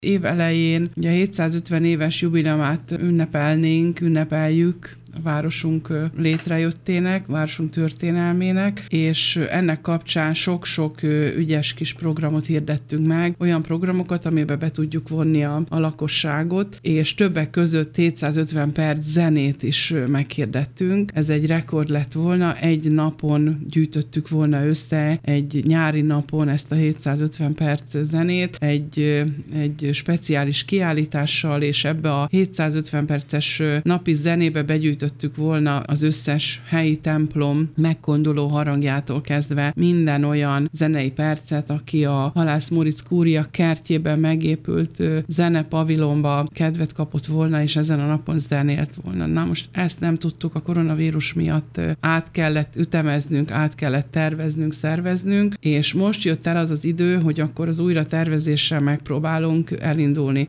Év elején ugye a 750 éves jubileumát ünnepeljük a városunk létrejöttének, városunk történelmének, és ennek kapcsán sok-sok ügyes kis programot hirdettünk meg, olyan programokat, amiben be tudjuk vonni a lakosságot, és többek között 750 perc zenét is meghirdettünk. Ez egy rekord lett volna, egy napon gyűjtöttük volna össze, egy nyári napon ezt a 750 perc zenét, egy speciális kiállítással, és ebbe a 750 perces napi zenébe begyűjtöttük volna az összes helyi templom megkondoló harangjától kezdve minden olyan zenei percet, aki a Halász Móricz kúria kertjében megépült zenepavilonba kedvet kapott volna, és ezen a napon zenélt volna. Na most ezt nem tudtuk a koronavírus miatt, át kellett ütemeznünk, át kellett terveznünk, szerveznünk, és most jött el az az idő, hogy akkor az újra tervezéssel megpróbálunk elindulni.